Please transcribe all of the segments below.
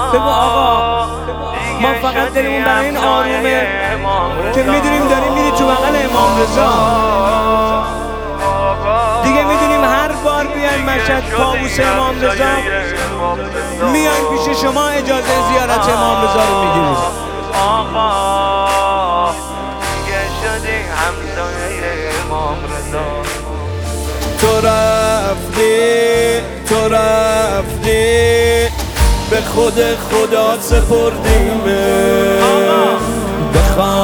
بگو آقا ما فقط دلمون برای این آرومه که میدونیم داریم میری تو بغل امام رضا. دیگه میدونیم هر بار بیایم مشهد طاووس امام رضا میایم پیش شما اجازه زیارت امام رضا رو میگیریم. آقا دیگه شدی همسایه امام رضا. تو رفتی به خود خدا سپردیمه. به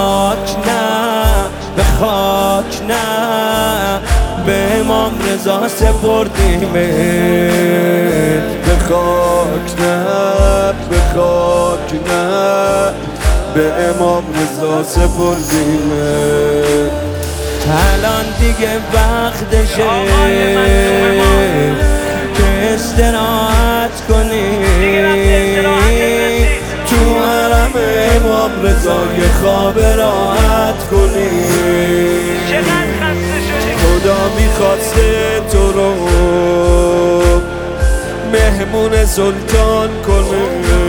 خاک نه به امام رضا سپردیمه. به خاک نه به امام رضا سپردیمه. الان دیگه وقتشه که استراحت کنی تو حرم امام رضا یه خواب راحت کنی. خدا میخواسته تو رو مهمون سلطان کنه.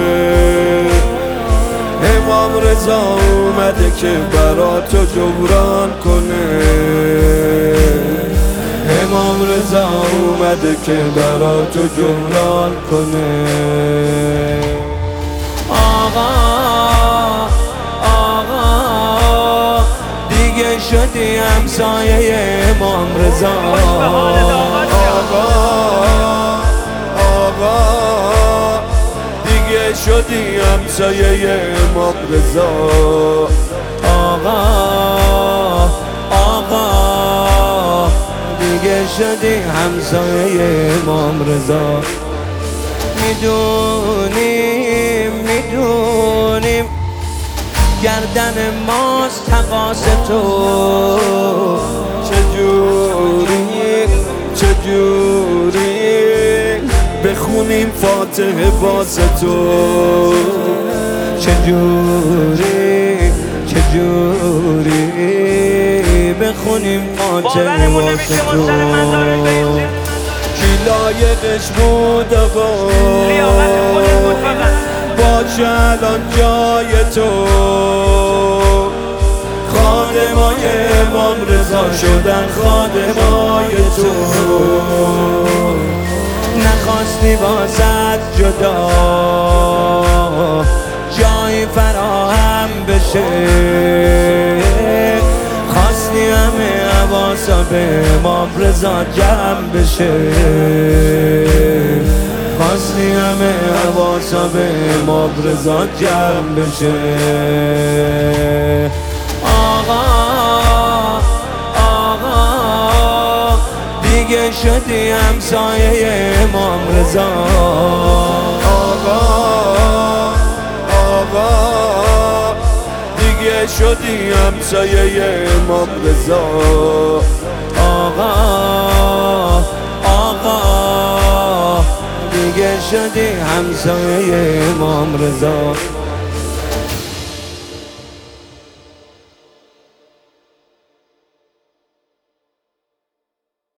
امام رضا اومده که برا تو جبران کنه. امام رضا اومده که برا تو جبران کنه. آقا دیگه شدی همسایه امام رضا. آقا دیگه شدی همسایه امام رضا. آقا دیگه شدی همسایه امام رضا. میدونیم گردن ماست تقاص تو. چجوری بخونیم فاتحه واسه تو. چجوری بخونیم فاتحه واسه تو. کی لایقش بود آقا باشه الان جای تو. خادمای امام رضا شدن خادمای تو. نخواستی بازت جدا جایی فراهم بشه. خواستی همه حواسا به امام رضا جمع بشه. خواستی همه حواسا به امام رضا جمع بشه. آقا دیگه شدی همسایه امام رضا. آقا دیگه شدی همسایه امام رضا. آقا دیگه شدی همسایه امام رضا.